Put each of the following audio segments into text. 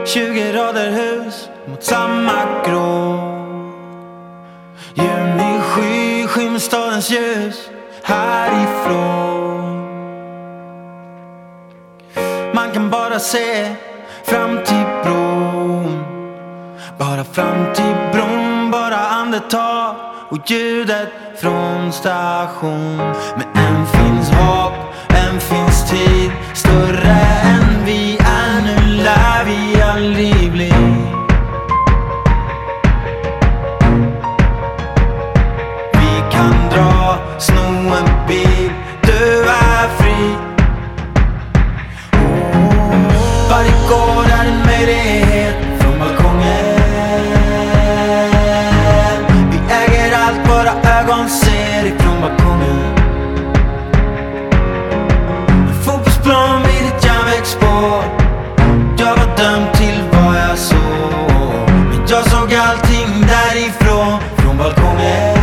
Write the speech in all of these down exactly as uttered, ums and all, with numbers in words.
tjugo rader hus mot samma grå. Junisky skymmer stadens ljus härifrån. Man kan bara se fram till bron, bara fram till bron, bara andetag och ljudet från station. Men än finns hopp, än finns tid, större än vi är. Nu lär vi aldrig bli. Vi kan dra, sno en bil, du är fri. Varje gård är en möjlighet från balkongen. Vi äger allt våra ögon ser ifrån balkongen. En fotbollsplan vid ett järnvägsspår. Jag var dömd till vad jag såg, men jag såg allting därifrån, från balkongen.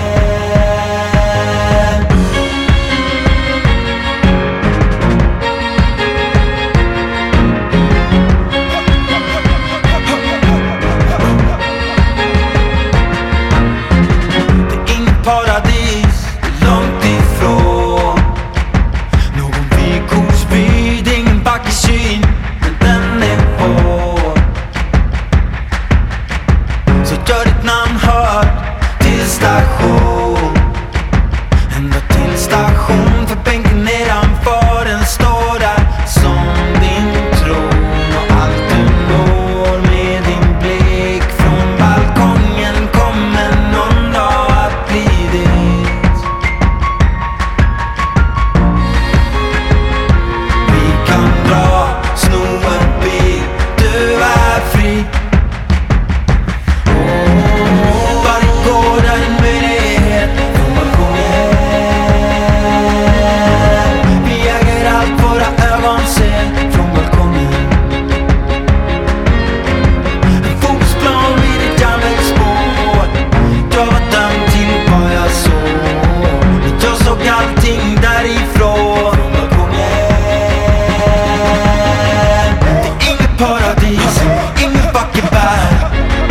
Paradis, långt ifrån någon vikorsby, det är ingen vacker syn, men den är hård. Så gör ditt namn hört till station, ända till station, för bänken nedanför den står där som din tron. Och allt du når med din blick från balkongen kommer någon dag att bli. Paradis, ingen vacker värld,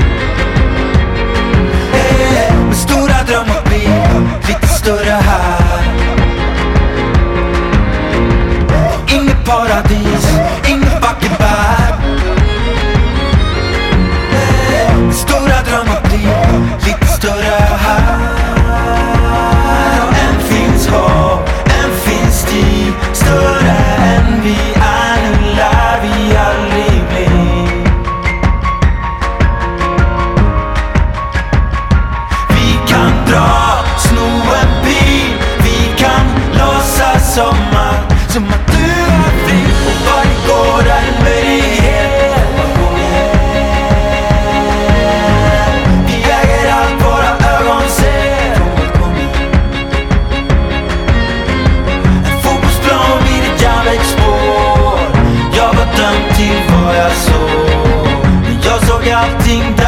eh, men stora drömmar blir lite större här. Inget paradis, ingen vacker värld, eh, men stora drömmar blir lite större här. Och än finns hopp, än finns tid, större än vi är. Nu lär vi aldrig. Som att, som att du är fri, och varje gård är en möjlighet. Vi äger allt våra ögon ser. En fotbollsplan vid ett järnvägsspår. Jag var dömd till vad jag såg, men jag såg allting där.